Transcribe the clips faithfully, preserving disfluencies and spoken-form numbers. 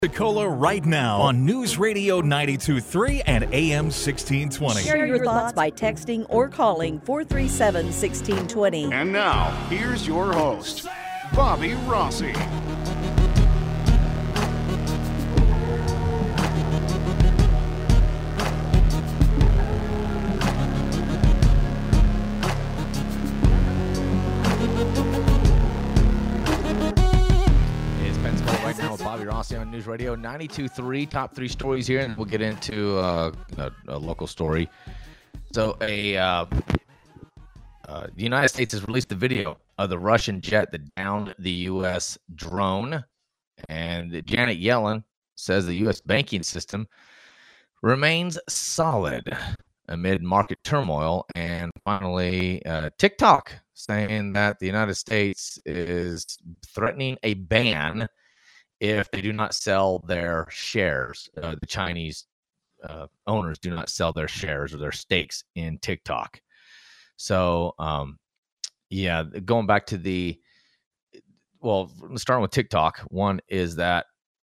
Pensacola right now on News Radio ninety-two point three and A M sixteen twenty. Share your thoughts by texting or calling four three seven, one six two zero. And now, here's your host, Bobby Rossi. Bobby Rossi on News Radio ninety-two point three. Top three stories here, and we'll get into uh, a, a local story. So, a uh, uh, the United States has released a video of the Russian jet that downed the U S drone, and Janet Yellen says the U S banking system remains solid amid market turmoil. And finally, uh, TikTok saying that the United States is threatening a ban if they do not sell their shares. Uh, the Chinese uh, owners do not sell their shares or their stakes in TikTok. So, um, yeah, going back to the, well, starting with TikTok, one is that,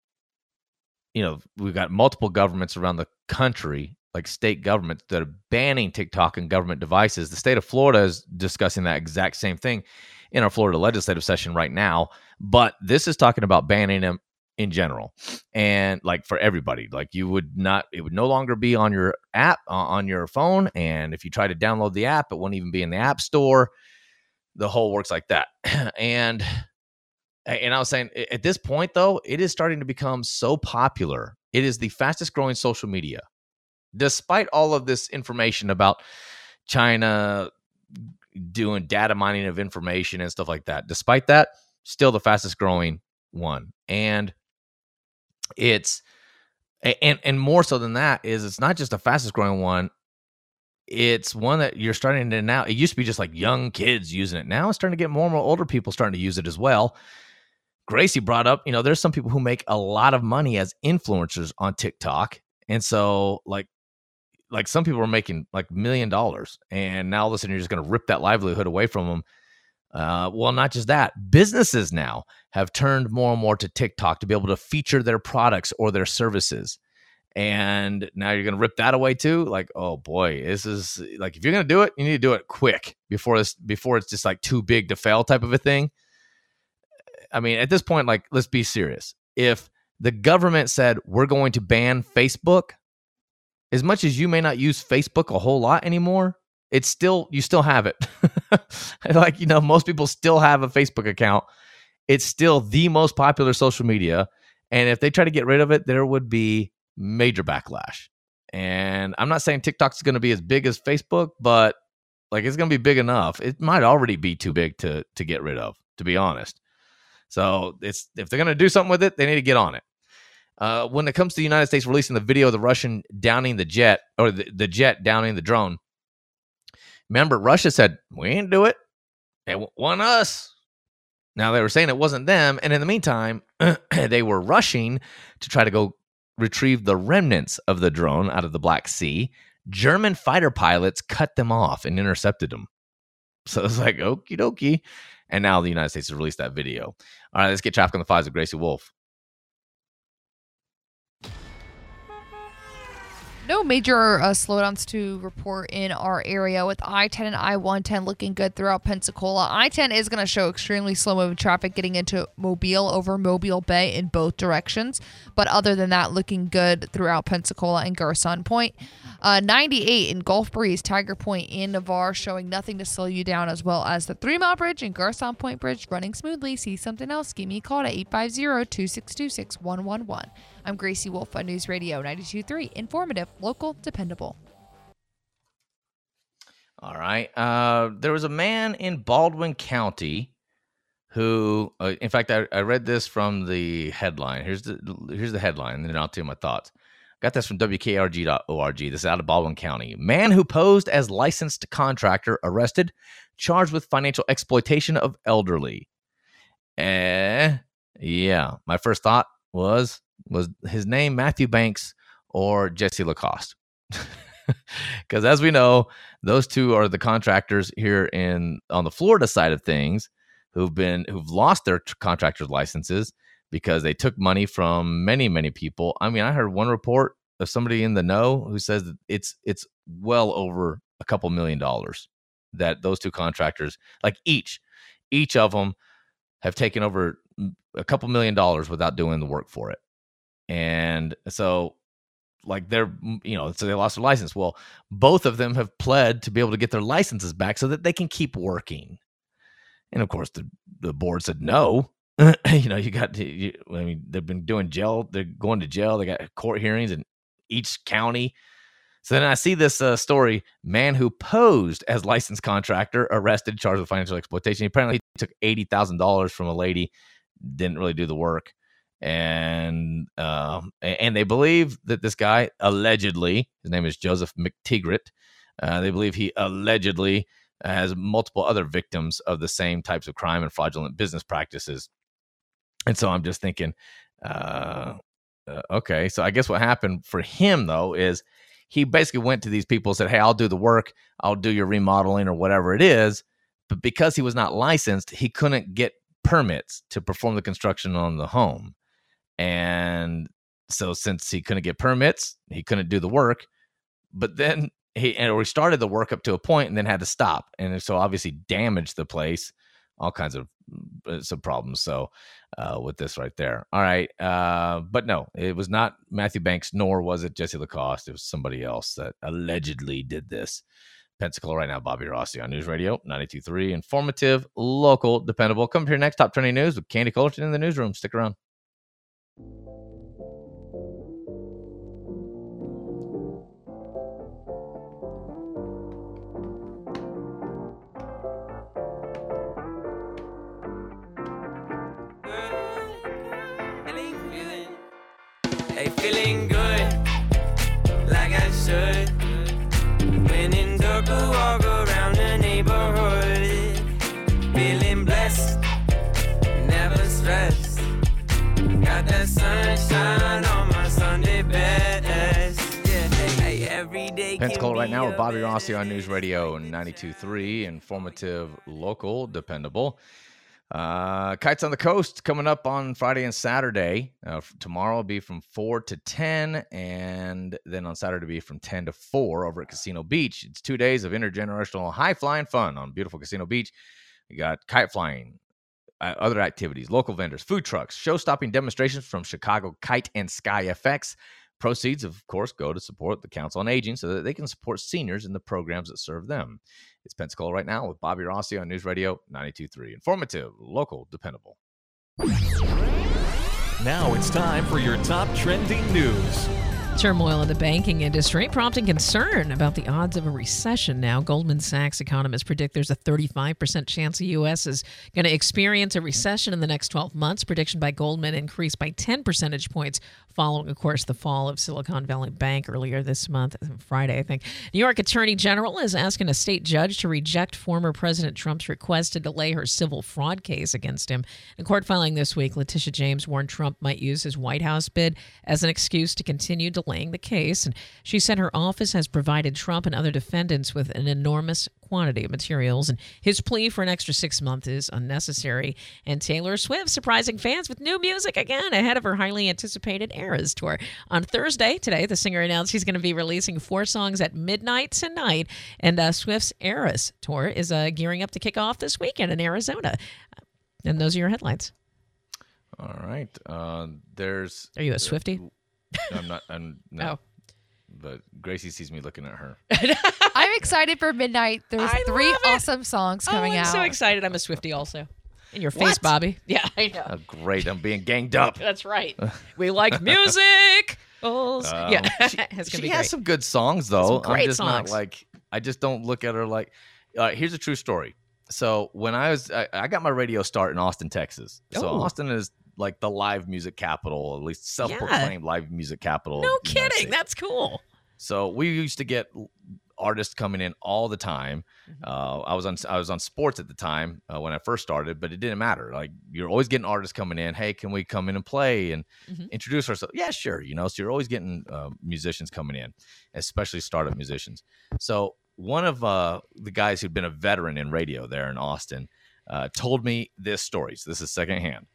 you know, we've got multiple governments around the country, like state governments, that are banning TikTok and government devices. The state of Florida is discussing that exact same thing in our Florida legislative session right now, but this is talking about banning them in general, and like for everybody. Like you would not, it would no longer be on your app, uh, on your phone, and if you try to download the app, it won't even be in the app store. The whole works like that. and and I was saying, at this point though, it is starting to become so popular. It is the fastest growing social media, despite all of this information about China doing data mining of information and stuff like that. Despite that, still the fastest growing one. And it's, and, and more so than that is it's not just the fastest growing one. It's one that you're starting to now, it used to be just like young kids using it. Now it's starting to get more and more older people starting to use it as well. Gracie brought up, you know, there's some people who make a lot of money as influencers on TikTok. And so like, like some people are making like million dollars, and now all of a sudden you're just going to rip that livelihood away from them. Uh, well, not just that, businesses now have turned more and more to TikTok to be able to feature their products or their services. And now you're going to rip that away too. Like, oh boy, this is like, if you're going to do it, you need to do it quick before this, before it's just like too big to fail type of a thing. I mean, at this point, like, let's be serious. If the government said we're going to ban Facebook, as much as you may not use Facebook a whole lot anymore, it's still, you still have it. Like, you know, most people still have a Facebook account. It's still the most popular social media. And if they try to get rid of it, there would be major backlash. And I'm not saying TikTok's going to be as big as Facebook, but like it's going to be big enough. It might already be too big to to get rid of, to be honest. So it's, if they're going to do something with it, they need to get on it. Uh, when it comes to the United States releasing the video of the Russian downing the jet, or the, the jet downing the drone, remember, Russia said, we ain't do it. It wasn't us. Now, they were saying it wasn't them. And in the meantime, they were rushing to try to go retrieve the remnants of the drone out of the Black Sea. German fighter pilots cut them off and intercepted them. So it's like, okie dokie. And now the United States has released that video. All right, let's get traffic on the fives with Gracie Wolf. No major uh, slowdowns to report in our area, with I ten and I one ten looking good throughout Pensacola. I ten is going to show extremely slow-moving traffic getting into Mobile over Mobile Bay in both directions. But other than that, looking good throughout Pensacola and Garcon Point. Uh, ninety-eight in Gulf Breeze, Tiger Point in Navarre, showing nothing to slow you down, as well as the Three Mile Bridge and Garcon Point Bridge running smoothly. See something else? Give me a call at eight five zero, two six two, six one one one. I'm Gracie Wolf on News Radio ninety-two point three. Informative, local, dependable. All right. Uh, there was a man in Baldwin County who, uh, in fact, I, I read this from the headline. Here's the here's the headline, and then I'll tell you my thoughts. Got this from W K R G dot org. This is out of Baldwin County. Man who posed as licensed contractor arrested, charged with financial exploitation of elderly. Eh, yeah. My first thought was, was his name Matthew Banks or Jesse Lacoste? Because as we know, those two are the contractors here in on the Florida side of things who've been who've lost their contractors' licenses. because they took money from many, many people. I mean, I heard one report of somebody in the know who says that it's it's well over a couple million dollars that those two contractors, like each, each of them have taken over a couple million dollars without doing the work for it. And so like they're, you know, so they lost their license. Well, both of them have pled to be able to get their licenses back so that they can keep working. And of course, the, the board said no. you know, you got to, you, I mean, they've been doing jail. They're going to jail. They got court hearings in each county. So then I see this uh, story, man who posed as licensed contractor arrested, charged with financial exploitation. He apparently took eighty thousand dollars from a lady, didn't really do the work. And um, and they believe that this guy allegedly, his name is Joseph McTigert, uh, they believe he allegedly has multiple other victims of the same types of crime and fraudulent business practices. And so I'm just thinking, uh, uh, okay, so I guess what happened for him, though, is he basically went to these people and said, hey, I'll do the work. I'll do your remodeling or whatever it is. But because he was not licensed, he couldn't get permits to perform the construction on the home. And so since he couldn't get permits, he couldn't do the work. But then he, or he started the work up to a point and then had to stop. And so obviously damaged the place, all kinds of uh, some problems. So uh, with this right there. All right. Uh, but no, it was not Matthew Banks, nor was it Jesse Lacoste. It was somebody else that allegedly did this. Pensacola right now, Bobby Rossi on News Radio ninety-two point three. Informative, local, dependable. Come here next, Top trending news with Candy Cullerton in the newsroom. Stick around. Hey, feeling good, like I should. When in dark, I walk around the neighborhood. Feeling blessed, never stressed. Got that sunshine on my Sunday best. Yeah, hey, every day. Pensacola right now with Bobby Rossi on News Radio ninety-two point three. Informative, local, dependable. Uh, Kites on the Coast coming up on Friday and Saturday. Uh, tomorrow will be from four to ten, and then on Saturday will be from ten to four over at Casino Beach. It's two days of intergenerational high-flying fun on beautiful Casino Beach. We got kite flying, uh, other activities, local vendors, food trucks, show-stopping demonstrations from Chicago Kite and Sky F X. Proceeds, of course, go to support the Council on Aging so that they can support seniors in the programs that serve them. It's Pensacola right now with Bobby Rossi on News Radio ninety-two point three. Informative, local, dependable. Now it's time for your top trending news. Turmoil in the banking industry prompting concern about the odds of a recession now. Goldman Sachs economists predict there's a thirty-five percent chance the U S is going to experience a recession in the next twelve months. Prediction by Goldman increased by ten percentage points following, of course, the fall of Silicon Valley Bank earlier this month, Friday, I think. New York Attorney General is asking a state judge to reject former President Trump's request to delay her civil fraud case against him. In court filing this week, Letitia James warned Trump might use his White House bid as an excuse to continue delaying the case. And she said her office has provided Trump and other defendants with an enormous quantity of materials, and his plea for an extra six months is unnecessary. And Taylor Swift surprising fans with new music again ahead of her highly anticipated Eras tour. On Thursday, today, the singer announced he's going to be releasing four songs at midnight tonight, and uh, Swift's Eras tour is uh, gearing up to kick off this weekend in Arizona. And those are your headlines. All right. Uh, there's. Are you a Swiftie? I'm not. I'm no. Oh. But Gracie sees me looking at her. I'm excited for midnight. There's I three love it. awesome songs coming oh, I'm out. so excited. I'm a Swiftie also. In your face, What? Bobby. Yeah, I know. Oh, great. I'm being ganged up. That's right. We like music. Oh, Um, yeah. She, It's she gonna be has great. some good songs, though. Some great I'm just songs. not like, I just don't look at her like, uh, here's a true story. So when I was, I, I got my radio start in Austin, Texas. So Oh. Austin is like the live music capital, at least self-proclaimed live music capital. No of the United kidding. States. That's cool. So we used to get artists coming in all the time. Uh, I was on I was on sports at the time uh, when I first started, but it didn't matter. Like you're always getting artists coming in. Hey, can we come in and play and Mhm. introduce ourselves? Yeah, sure. You know, so you're always getting uh, musicians coming in, especially startup musicians. So one of uh, the guys who'd been a veteran in radio there in Austin uh, told me this story. So this is secondhand.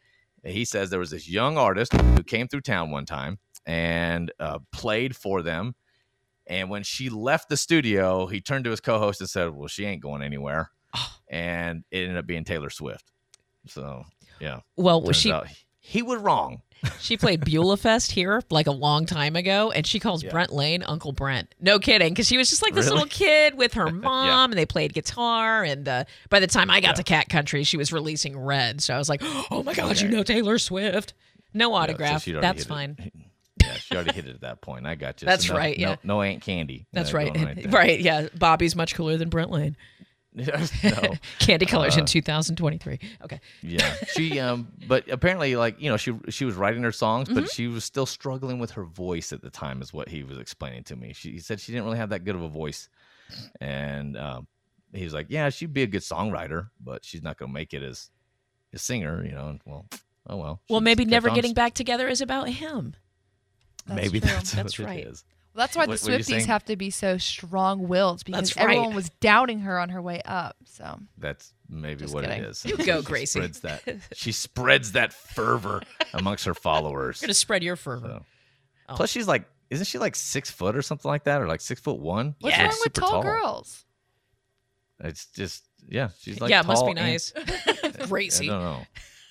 He says there was this young artist who came through town one time and uh, played for them. And when she left the studio, he turned to his co-host and said, well, she ain't going anywhere. And it ended up being Taylor Swift. So, yeah. Well, was Turns she out he was wrong. She played Beulah Fest here like a long time ago, and she calls Yeah. Brent Lane Uncle Brent. No kidding, because she was just like this Really? little kid with her mom, Yeah. and they played guitar. And uh, by the time I got Yeah. to Cat Country, she was releasing Red. So I was like, oh my God, Okay. you know Taylor Swift. No Yeah, so autograph. she'd already That's hit fine. it. Yeah, she already hit it at that point. I got you. That's So no- right, No, yeah. no Aunt Candy. That's uh, right. going there. Right, yeah. Bobby's much cooler than Brent Lane. no. Candy Colors Uh, in two thousand twenty-three. Okay. Yeah, she um, but apparently, like you know, she she was writing her songs, Mm-hmm. but she was still struggling with her voice at the time, is what he was explaining to me. She he said she didn't really have that good of a voice, and um, he was like, yeah, she'd be a good songwriter, but she's not gonna make it as a singer, you know. And well, oh well. Well, She maybe just never kept on- getting back together is about him. That's Maybe true. that's, That's what right. It is. Well, that's why What- the what are you Swifties saying? have to be so strong-willed because That's right. everyone was doubting her on her way up. So That's maybe Just what kidding. it is. You go, She Gracie. Spreads that. She spreads that fervor amongst her followers. You're going to spread your fervor. So. Oh. Plus, she's like, isn't she like six foot or something like that, or like six foot one? what's Yeah. wrong She's with super tall, girls? It's just, yeah, she's like, yeah, it must tall be nice. and- Gracie. I don't know.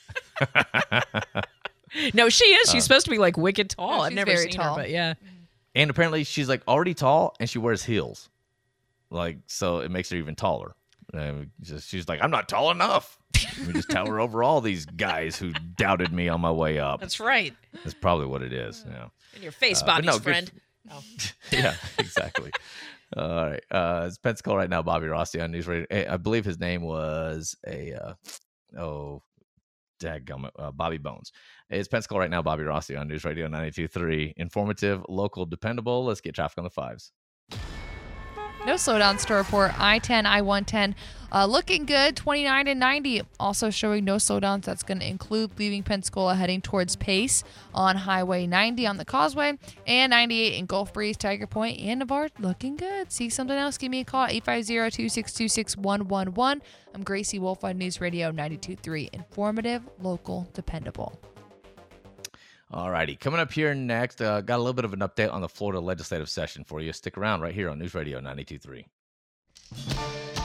No, she is. She's Uh, supposed to be like wicked tall. No, I've she's never very seen tall. her, but yeah. And apparently, she's like already tall, and she wears heels, like so it makes her even taller. And just, she's like, I'm not tall enough. Let me just tower over all these guys who doubted me on my way up. That's right. That's probably what it is. Yeah. In your face, Uh, but Bobby's no, good friend. yeah, exactly. All right. Uh, it's Pensacola right now. Bobby Rossi on News Radio. Eh, I believe his name was a, uh, oh, dadgummit, uh, Bobby Bones. It's Pensacola right now. Bobby Rossi on News Radio ninety-two point three. Informative, local, dependable. Let's get traffic on the fives. No slowdowns to report. I ten, I one ten, uh, looking good. twenty-nine and ninety. Also showing no slowdowns. That's going to include leaving Pensacola heading towards Pace on Highway ninety on the Causeway, and ninety-eight in Gulf Breeze, Tiger Point, and Navarre. Looking good. See something else? Give me a call. eight five zero, two six two, six one one one. I'm Gracie Wolf on News Radio ninety-two point three. Informative, local, dependable. All righty. Coming up here next, uh, got a little bit of an update on the Florida legislative session for you. Stick around right here on News Radio ninety-two point three.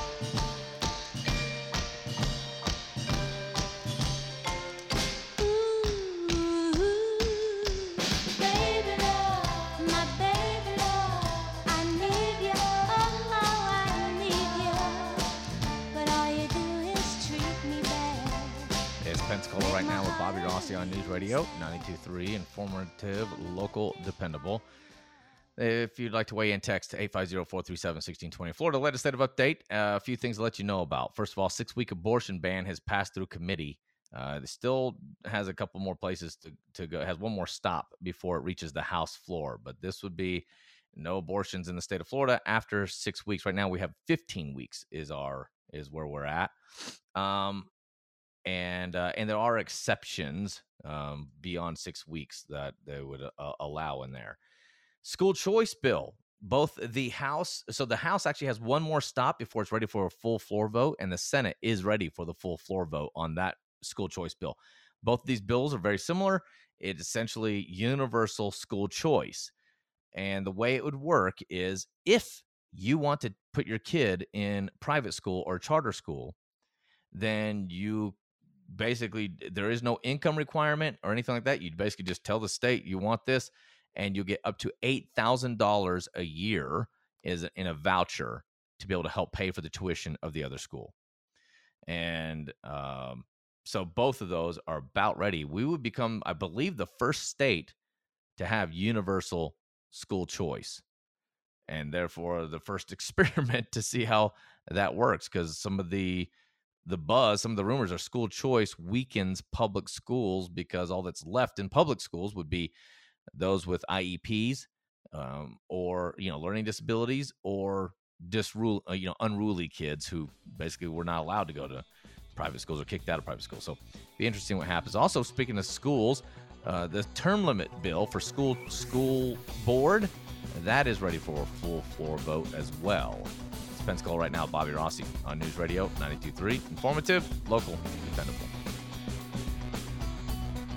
Baby love, my baby love, I need you, oh, I need you, but all you do is treat me bad. It's Pensacola right now with Bobby Rossi on News Radio ninety-two point three. Informative, local, dependable. If you'd like to weigh in, text eight five zero, four three seven, one six two zero. Florida legislative update. Uh, a few things to let you know about. First of all, six-week abortion ban has passed through committee. Uh, it still has a couple more places to, to go. It has one more stop before it reaches the House floor. But this would be no abortions in the state of Florida after six weeks. Right now, we have fifteen weeks is our is where we're at. Um, and uh, and there are exceptions um, beyond six weeks that they would uh, allow in there. School choice bill, both the House, so the House actually has one more stop before it's ready for a full floor vote, and the Senate is ready for the full floor vote on that school choice bill. Both of these bills are very similar. It's essentially universal school choice. And the way it would work is if you want to put your kid in private school or charter school, then you basically, there is no income requirement or anything like that. You basically just tell the state you want this, and you get up to eight thousand dollars a year is in a voucher to be able to help pay for the tuition of the other school. And um, so both of those are about ready. We would become, I believe, the first state to have universal school choice, and therefore the first experiment to see how that works, because some of the the buzz, some of the rumors are school choice weakens public schools, because all that's left in public schools would be those with I E Ps um, or, you know, learning disabilities, or disrule, uh, you know, unruly kids who basically were not allowed to go to private schools or kicked out of private schools. So be interesting what happens. Also, speaking of schools, uh, the term limit bill for school school board, that is ready for a full floor vote as well. It's Pensacola right now. Bobby Rossi on News Radio ninety-two point three. Informative, local, dependable.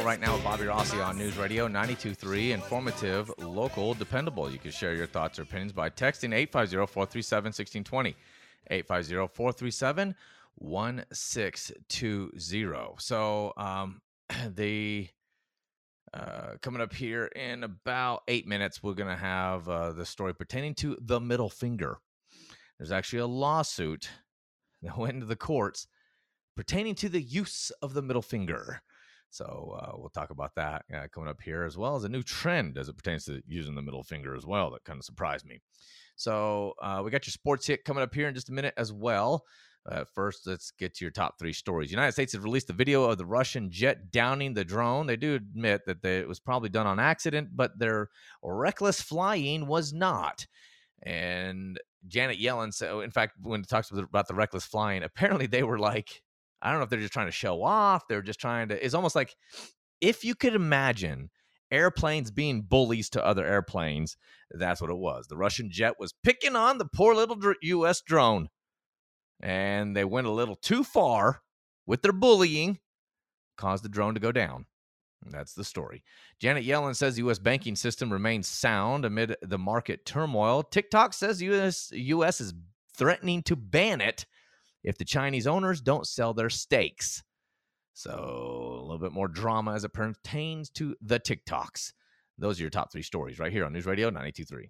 Hour right now with Bobby Rossi on News Radio ninety-two point three. Informative, local, dependable. You can share your thoughts or opinions by texting eight five zero, four three seven, one six two zero. eight five zero, four three seven, one six two zero. So um, the uh, coming up here in about eight minutes, we're going to have uh, the story pertaining to the middle finger. There's actually a lawsuit that went into the courts pertaining to the use of the middle finger. So uh, we'll talk about that uh, coming up here, as well as a new trend as it pertains to using the middle finger as well. That kind of surprised me. So uh, we got your sports hit coming up here in just a minute as well. Uh, first, let's get to your top three stories. United States has released a video of the Russian jet downing the drone. They do admit that they, it was probably done on accident, but their reckless flying was not. And Janet Yellen said, in fact, when it talks about the reckless flying, apparently they were like, I don't know if they're just trying to show off. They're just trying to, it's almost like if you could imagine airplanes being bullies to other airplanes, that's what it was. The Russian jet was picking on the poor little U S drone, and they went a little too far with their bullying, caused the drone to go down. And that's the story. Janet Yellen says the U S banking system remains sound amid the market turmoil. TikTok says U S U S is threatening to ban it if the Chinese owners don't sell their stakes. So a little bit more drama as it pertains to the TikToks. Those are your top three stories right here on News Radio ninety-two point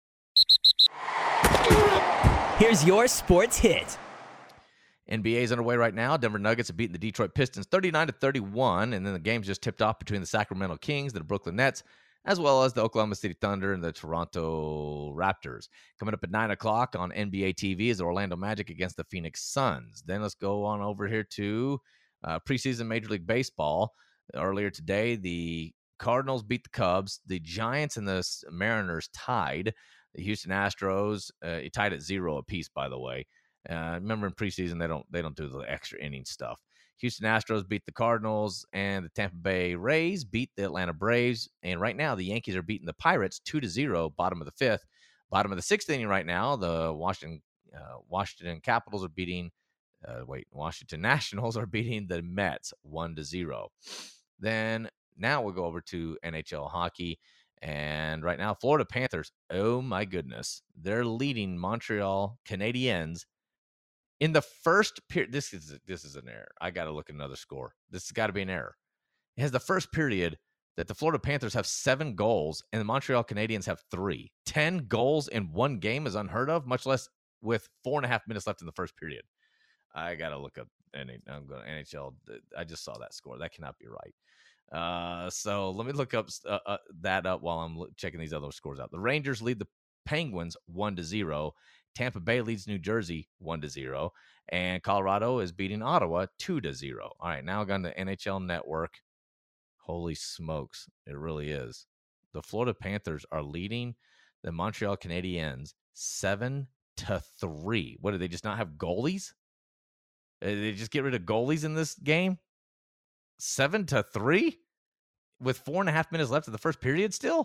three. Here's your sports hit. N B A is underway right now. Denver Nuggets have beaten the Detroit Pistons thirty-nine to thirty-one, and then the game's just tipped off between the Sacramento Kings and the Brooklyn Nets, as well as the Oklahoma City Thunder and the Toronto Raptors. Coming up at nine o'clock on N B A T V is the Orlando Magic against the Phoenix Suns. Then let's go on over here to uh, preseason Major League Baseball. Earlier today, the Cardinals beat the Cubs. The Giants and the Mariners tied. The Houston Astros uh, tied at zero apiece, by the way. Uh, remember in preseason, they don't they don't do the extra inning stuff. Houston Astros beat the Cardinals, and the Tampa Bay Rays beat the Atlanta Braves. And right now, the Yankees are beating the Pirates two to zero, bottom of the fifth. Bottom of the sixth inning right now, the Washington uh, Washington Capitals are beating, uh, wait, Washington Nationals are beating the Mets one to zero. Then now we'll go over to N H L hockey. And right now, Florida Panthers, oh my goodness, they're leading Montreal Canadiens in the first period. This is this is an error. I got to look at another score. This has got to be an error. It has the first period that the Florida Panthers have seven goals and the Montreal Canadiens have three. Ten goals in one game is unheard of, much less with four and a half minutes left in the first period. I got to look up. I'm going to N H L. I just saw that score. That cannot be right. Uh, so let me look up uh, uh, that up while I'm checking these other scores out. The Rangers lead the Penguins one to zero. Tampa Bay leads New Jersey one to zero, and Colorado is beating Ottawa two to zero. All right, now going to N H L Network. Holy smokes, it really is. The Florida Panthers are leading the Montreal Canadiens seven to three. What, did they just not have goalies? Did they just get rid of goalies in this game? Seven to three with four and a half minutes left of the first period still?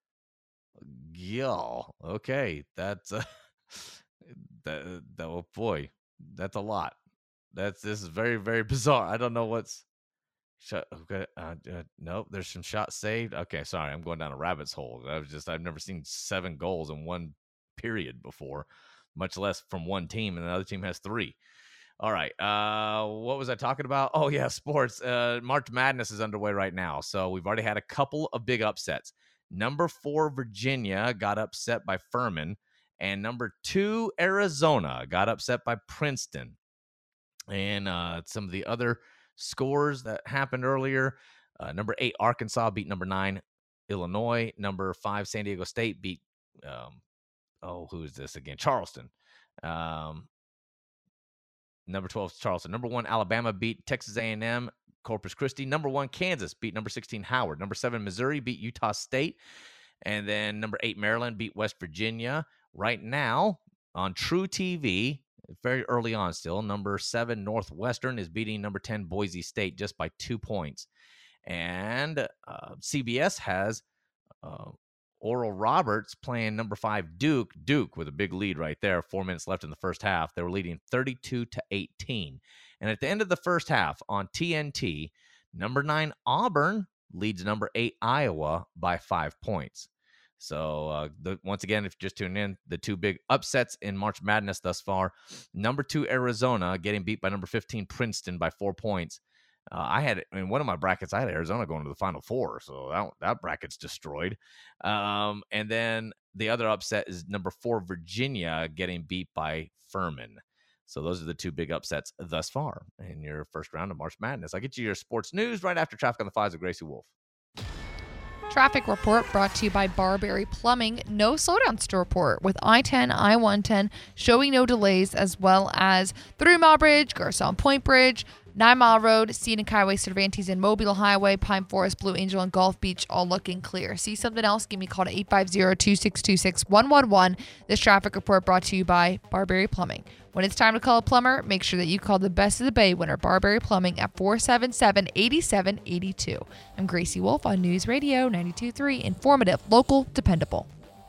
Yeah, okay, that's uh, that, that. Oh boy, that's a lot. That's this is very very bizarre. I don't know what's. Shot, okay, uh, uh, nope. There's some shots saved. Okay, sorry, I'm going down a rabbit's hole. I was just I've never seen seven goals in one period before, much less from one team, and the other team has three. All right. Uh, what was I talking about? Oh yeah, sports. Uh, March Madness is underway right now, so we've already had a couple of big upsets. Number four, Virginia got upset by Furman, and number two, Arizona got upset by Princeton. And uh, some of the other scores that happened earlier: uh, number eight, Arkansas beat number nine, Illinois. Number five, San Diego State beat. Um, oh, who is this again? Charleston. Um, number twelve, Charleston. Number one, Alabama beat Texas A and M. Corpus Christi. Number one, Kansas beat number sixteen, Howard. Number seven, Missouri beat Utah State. And then number eight, Maryland beat West Virginia. Right now on True T V, very early on still, number seven, Northwestern is beating number ten, Boise State, just by two points. And uh, C B S has uh, Oral Roberts playing number five, Duke. Duke with a big lead right there. Four minutes left in the first half. They were leading thirty-two to eighteen. And at the end of the first half on T N T, number nine, Auburn leads number eight Iowa by five points. So uh, the, once again, if you're just tuning in, the two big upsets in March Madness thus far. Number two Arizona getting beat by number fifteen Princeton by four points. Uh, I had in one of my brackets, I had Arizona going to the Final Four, so that, that bracket's destroyed. Um, and then the other upset is number four Virginia getting beat by Furman. So those are the two big upsets thus far in your first round of March Madness. I'll get you your sports news right after Traffic on the Fives with Gracie Wolf. Traffic report brought to you by Barberry Plumbing. No slowdowns to report with I ten, I one ten showing no delays, as well as Three Mile Bridge, Garcon Point Bridge, Nine Mile Road, Scenic Highway, Cervantes and Mobile Highway, Pine Forest, Blue Angel, and Gulf Beach all looking clear. See something else? Give me a call to eight five zero, two six two, six one one one. This traffic report brought to you by Barberry Plumbing. When it's time to call a plumber, make sure that you call the best of the Bay winner, Barberry Plumbing, at four seven seven, eight seven eight two. I'm Gracie Wolf on News Radio ninety-two point three. Informative, local, dependable.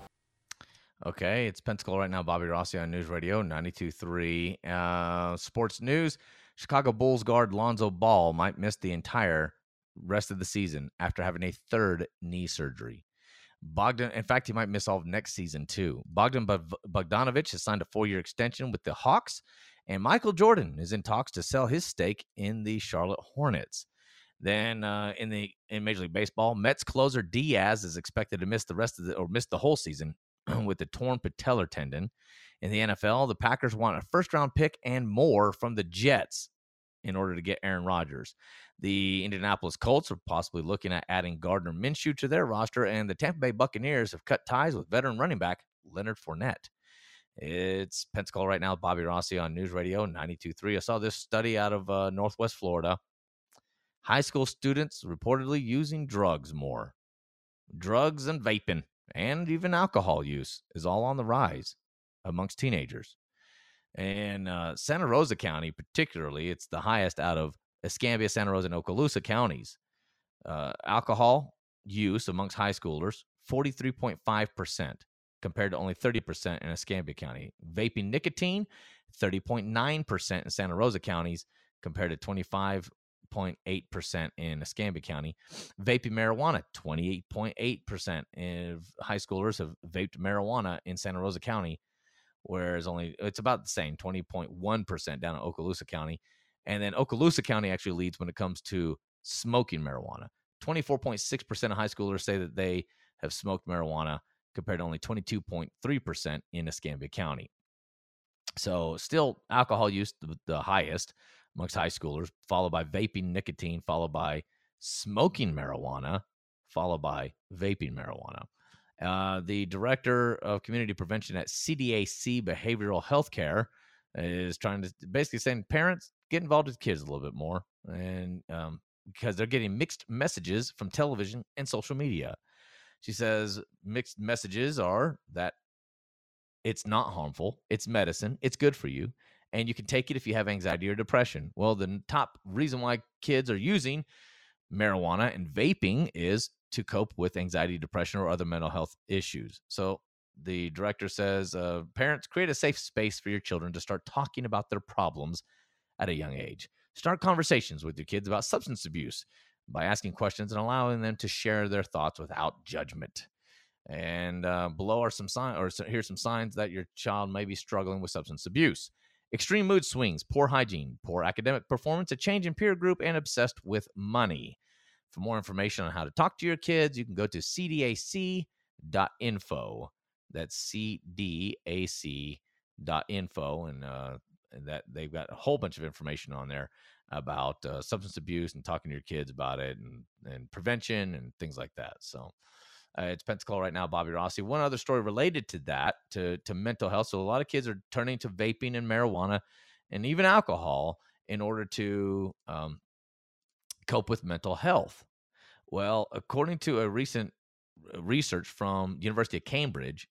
Okay, it's Pensacola right now. Bobby Rossi on News Radio ninety-two point three. Uh, sports news. Chicago Bulls guard Lonzo Ball might miss the entire rest of the season after having a third knee surgery. Bogdan, in fact, he might miss all of next season too. Bogdan Bogdanovic has signed a four-year extension with the Hawks, and Michael Jordan is in talks to sell his stake in the Charlotte Hornets. Then uh, in the in Major League Baseball, Mets closer Diaz is expected to miss the rest of the or miss the whole season with the torn patellar tendon. In the N F L, the Packers want a first-round pick and more from the Jets in order to get Aaron Rodgers. The Indianapolis Colts are possibly looking at adding Gardner Minshew to their roster, and the Tampa Bay Buccaneers have cut ties with veteran running back Leonard Fournette. It's Pensacola right now. Bobby Rossi on News Radio ninety-two point three. I saw this study out of uh, Northwest Florida. High school students reportedly using drugs more. Drugs and vaping and even alcohol use is all on the rise amongst teenagers. And uh, Santa Rosa County, particularly, it's the highest out of Escambia, Santa Rosa, and Okaloosa counties. Uh, alcohol use amongst high schoolers, forty-three point five percent compared to only thirty percent in Escambia County. Vaping nicotine, thirty point nine percent in Santa Rosa counties compared to twenty-five point eight percent in Escambia County. Vaping marijuana, twenty-eight point eight percent of high schoolers have vaped marijuana in Santa Rosa County, whereas only it's about the same, twenty point one percent down in Okaloosa County. And then Okaloosa County actually leads when it comes to smoking marijuana. twenty-four point six percent of high schoolers say that they have smoked marijuana compared to only twenty-two point three percent in Escambia County. So still alcohol use the, the highest amongst high schoolers, followed by vaping nicotine, followed by smoking marijuana, followed by vaping marijuana. Uh, the director of community prevention at C D A C Behavioral Healthcare is trying to basically saying parents get involved with kids a little bit more, and um, because they're getting mixed messages from television and social media. She says mixed messages are that it's not harmful, it's medicine, it's good for you, and you can take it if you have anxiety or depression. Well, the top reason why kids are using marijuana and vaping is to cope with anxiety, depression, or other mental health issues. So the director says, uh, parents, create a safe space for your children to start talking about their problems at a young age. Start conversations with your kids about substance abuse by asking questions and allowing them to share their thoughts without judgment. And uh, below are some signs, or here's some signs that your child may be struggling with substance abuse: extreme mood swings, poor hygiene, poor academic performance, a change in peer group, and obsessed with money. For more information on how to talk to your kids, you can go to c d a c dot info. That's c d a c dot info, and uh, that they've got a whole bunch of information on there about uh, substance abuse and talking to your kids about it, and, and prevention and things like that. So uh, it's Pensacola right now, Bobby Rossi. One other story related to that, to, to mental health. So a lot of kids are turning to vaping and marijuana and even alcohol in order to um, cope with mental health. Well, according to a recent research from University of Cambridge,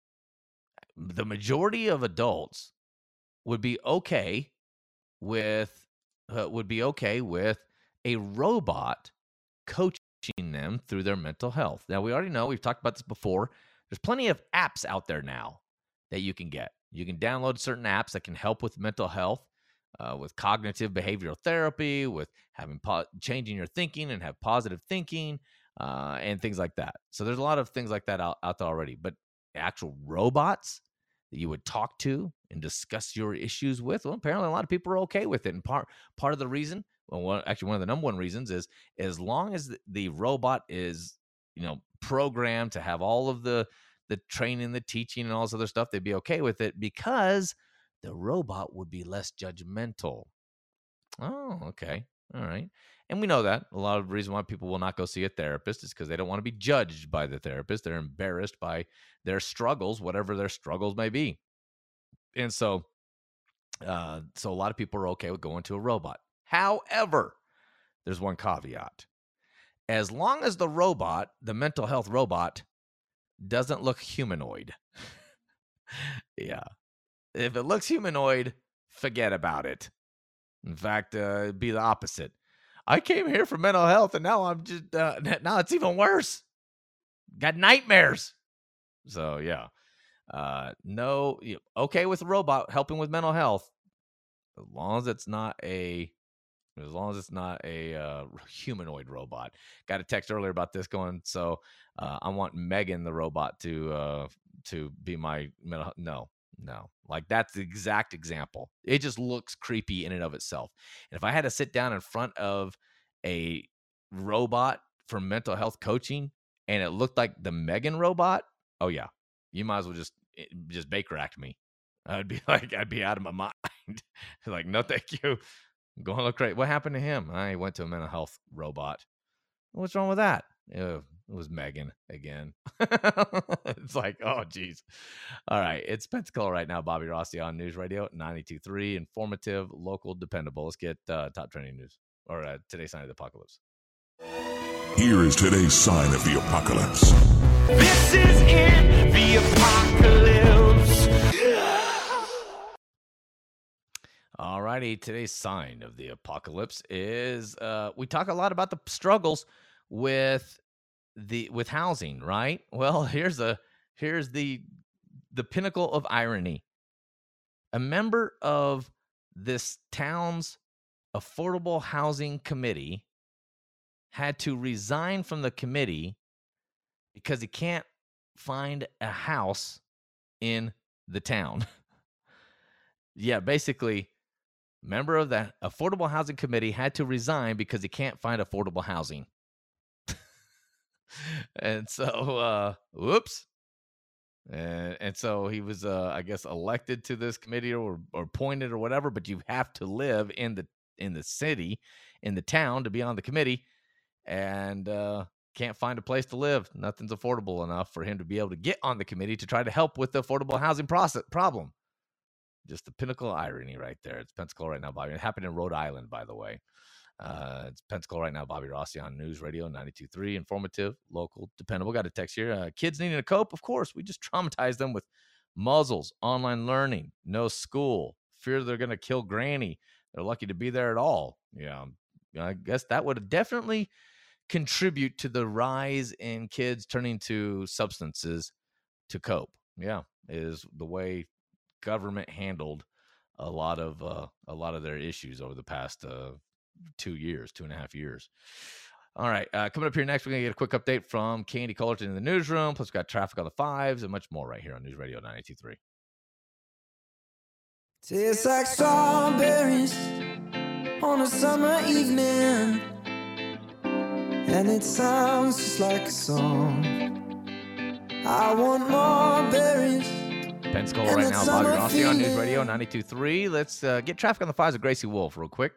the majority of adults would be okay with uh, would be okay with a robot coaching them through their mental health. Now, we already know, we've talked about this before, there's plenty of apps out there now that you can get. You can download certain apps that can help with mental health. uh, with cognitive behavioral therapy, with having po- changing your thinking and have positive thinking, uh, and things like that. So there's a lot of things like that out, out there already. But actual robots that you would talk to and discuss your issues with, well, apparently a lot of people are okay with it. And part part of the reason, well, one, actually one of the number one reasons is as long as the, the robot is, you know, programmed to have all of the the training, the teaching, and all this other stuff, they'd be okay with it because the robot would be less judgmental. Oh, okay. All right. And we know that a lot of the reason why people will not go see a therapist is because they don't want to be judged by the therapist. They're embarrassed by their struggles, whatever their struggles may be. And so, uh, so a lot of people are okay with going to a robot. However, there's one caveat. As long as the robot, the mental health robot, doesn't look humanoid. Yeah. If it looks humanoid, forget about it. In fact, uh, it'd be the opposite. I came here for mental health, and now I'm just uh, now it's even worse. Got nightmares. So yeah, uh, no, okay with a robot helping with mental health, as long as it's not a, as long as it's not a uh, humanoid robot. Got a text earlier about this going. So uh, I want Megan the robot to uh, to be my mental. No. No, like that's the exact example. It just looks creepy in and of itself. And if I had to sit down in front of a robot for mental health coaching and it looked like the Megan robot, oh yeah, you might as well just just Baker Act me. I'd be like, I'd be out of my mind. Like, no, thank you. I'm going to look great. What happened to him? I went to a mental health robot. What's wrong with that? Ew, it was Megan again. It's like, oh, geez. All right. It's Pensacola right now. Bobby Rossi on News Radio ninety-two point three. Informative, local, dependable. Let's get uh, top trending news or uh, today's sign of the apocalypse. Here is today's sign of the apocalypse. This is in the apocalypse. All righty. Today's sign of the apocalypse is uh, we talk a lot about the struggles with the with housing, right? Well, here's a here's the the pinnacle of irony. A member of this town's affordable housing committee had to resign from the committee because he can't find a house in the town. Yeah, basically, member of the affordable housing committee had to resign because he can't find affordable housing. And so, uh, whoops. And, and so he was, uh, I guess, elected to this committee or, or appointed or whatever, but you have to live in the in the city, in the town to be on the committee, and uh, can't find a place to live. Nothing's affordable enough for him to be able to get on the committee to try to help with the affordable housing process problem. Just the pinnacle irony right there. It's Pensacola right now, Bobby. It happened in Rhode Island, by the way. Uh, it's Pensacola right now. Bobby Rossi on News Radio ninety-two point three. Informative, local, dependable. Got a text here. Uh, kids needing to cope. Of course, we just traumatize them with muzzles, online learning, no school, fear they're going to kill granny. They're lucky to be there at all. Yeah, I guess that would definitely contribute to the rise in kids turning to substances to cope. Yeah, is the way government handled a lot of uh, a lot of their issues over the past uh, two years, two and a half years. All right, uh, coming up here next, we're going to get a quick update from Candy Cullerton in the newsroom. Plus, we've got traffic on the fives and much more right here on News Radio ninety-two point three. Tastes like strawberries on a summer evening, and it sounds just like a song. I want more berries. Pensacola right now, Bobby Rossi on News Radio ninety-two point three. Let's uh, get traffic on the fives with Gracie Wolf real quick.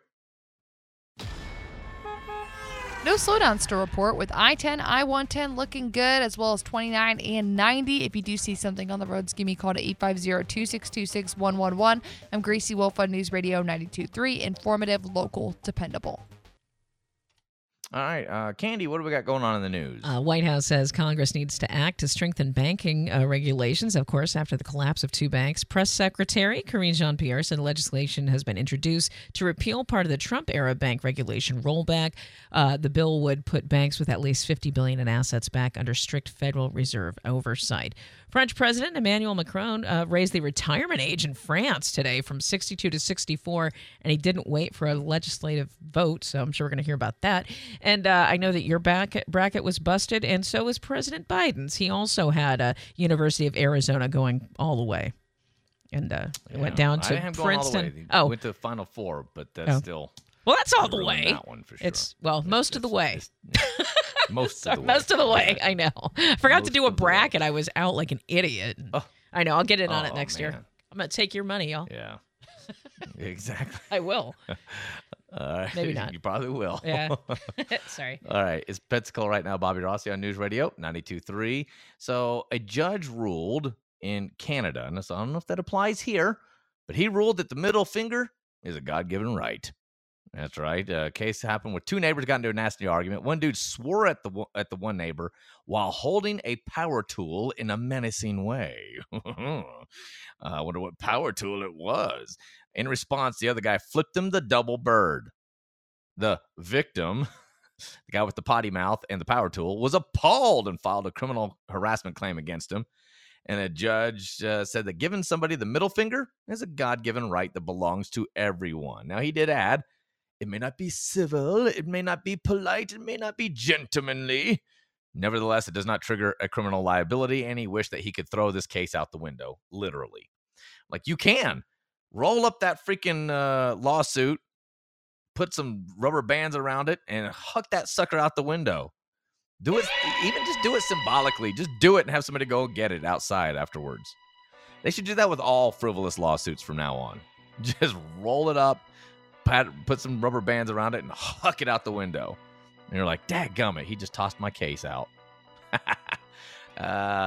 No slowdowns to report with I ten, I one ten looking good, as well as twenty-nine and ninety. If you do see something on the roads, give me a call to eight five zero, two six two, six one one one. I'm Gracie Wolf on News Radio ninety-two point three. Informative, local, dependable. All right, uh, Candy, what do we got going on in the news? Uh, White House says Congress needs to act to strengthen banking uh, regulations, of course, after the collapse of two banks. Press Secretary Karine Jean-Pierre said legislation has been introduced to repeal part of the Trump-era bank regulation rollback. Uh, the bill would put banks with at least fifty billion dollars in assets back under strict Federal Reserve oversight. French President Emmanuel Macron uh, raised the retirement age in France today from sixty-two to sixty-four, and he didn't wait for a legislative vote, so I'm sure we're going to hear about that. And uh, I know that your bracket, bracket was busted, and so was President Biden's. He also had uh, University of Arizona going all the way. And uh, it Yeah, went down I to didn't have him going all the Princeton. way. He Oh, went to the Final Four, but that's Oh. still well, that's all the ruined way. that one for sure. It's, well, most of the way. most Sorry, of the way. most of the way. I know. I forgot to Most do a of the way. bracket. I was out like an idiot. Oh. I know. I'll get in on it Oh, next year. man. I'm going to take your money, y'all. Yeah, exactly. I will. All right. Maybe not. You probably will. Yeah. Sorry. All right. It's Pensacola right now. Bobby Rossi on News Radio ninety-two point three. So a judge ruled in Canada, and so I don't know if that applies here, but he ruled that the middle finger is a God-given right. That's right. A case happened where two neighbors got into a nasty argument. One dude swore at the one- at the one neighbor while holding a power tool in a menacing way. I wonder what power tool it was. In response, the other guy flipped him the double bird. The victim, the guy with the potty mouth and the power tool, was appalled and filed a criminal harassment claim against him. And a judge uh, said that giving somebody the middle finger is a God-given right that belongs to everyone. Now, he did add, it may not be civil, it may not be polite, it may not be gentlemanly. Nevertheless, it does not trigger a criminal liability, and he wished that he could throw this case out the window, literally. Like, you can. Roll up that freaking uh, lawsuit, put some rubber bands around it, and huck that sucker out the window. Do it, even just do it symbolically. Just do it and have somebody go get it outside afterwards. They should do that with all frivolous lawsuits from now on. Just roll it up, pat, put some rubber bands around it, and huck it out the window. And you're like, dadgummit, he just tossed my case out. uh,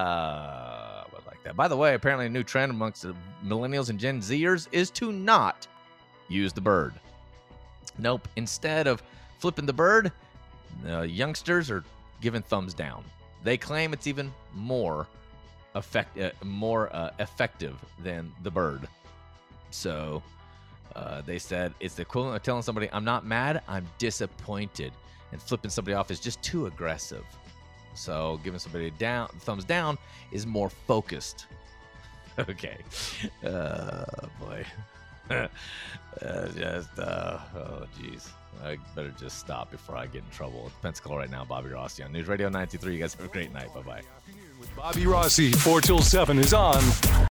I like that. By the way, apparently a new trend amongst the millennials and Gen Zers is to not use the bird. Nope. Instead of flipping the bird, uh, youngsters are giving thumbs down. They claim it's even more effect, uh, more uh, effective than the bird. So uh, they said it's the equivalent of telling somebody, I'm not mad, I'm disappointed. And flipping somebody off is just too aggressive. So giving somebody a down, thumbs down is more focused. Okay. Uh, boy. uh, just, uh, oh, geez. I better just stop before I get in trouble. It's Pensacola right now. Bobby Rossi on News Radio ninety-three. You guys have a great night. Bye-bye. Bobby Rossi, four till seven is on